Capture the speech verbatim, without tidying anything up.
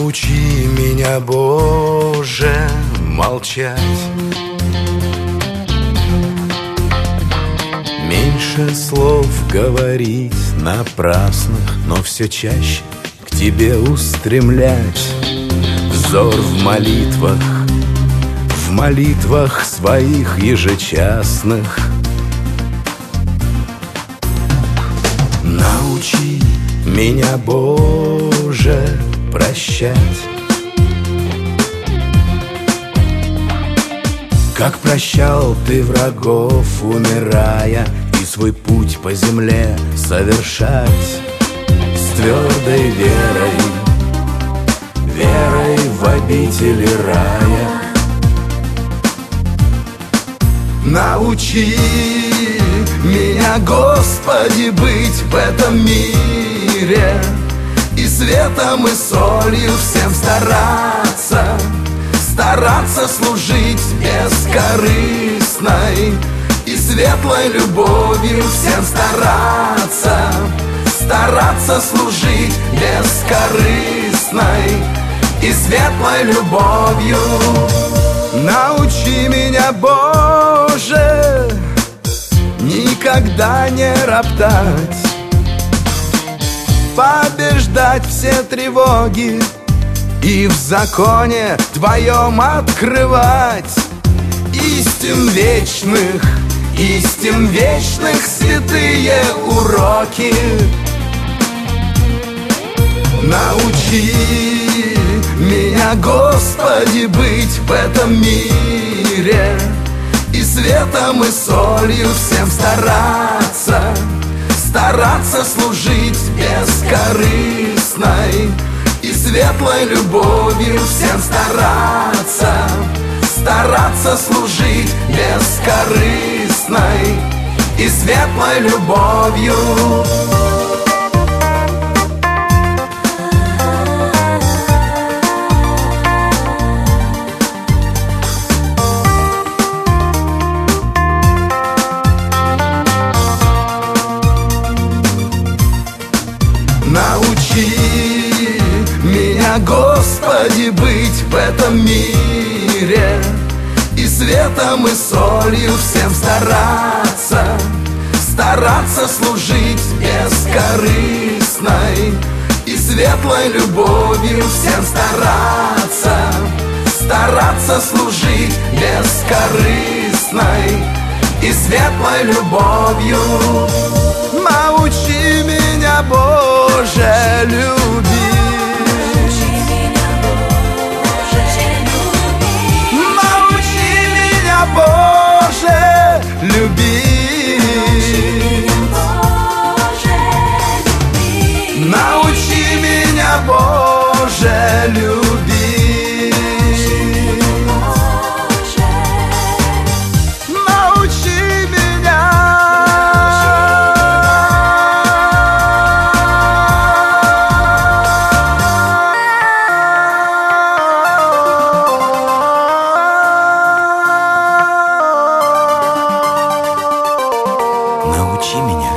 Научи меня, Боже, молчать, меньше слов говорить напрасных, но все чаще к Тебе устремлять взор в молитвах, в молитвах своих ежечасных. Научи меня, Боже, прощать, как прощал Ты врагов, умирая, и свой путь по земле совершать с твердой верой, верой в обители рая. Научи меня, Господи, быть в этом мире и светом, и солью всем стараться, стараться служить бескорыстной и светлой любовью всем стараться, стараться служить бескорыстной и светлой любовью. Научи меня, Боже, никогда не роптать, побеждать все тревоги и в законе Твоем открывать истин вечных, истин вечных святые уроки. Научи меня, Господи, быть в этом мире и светом, и солью всем стараться, стараться служить бескорыстной и светлой любовью всем стараться, стараться служить бескорыстной и светлой любовью. Научи меня, Господи, быть в этом мире и светом, и солью всем стараться, стараться служить бескорыстной и светлой любовью всем стараться, стараться служить бескорыстной и светлой любовью. Научи меня, Боже, любить. Научи меня, Боже, любить. Научи меня, Боже, любить. Научи меня. Научи меня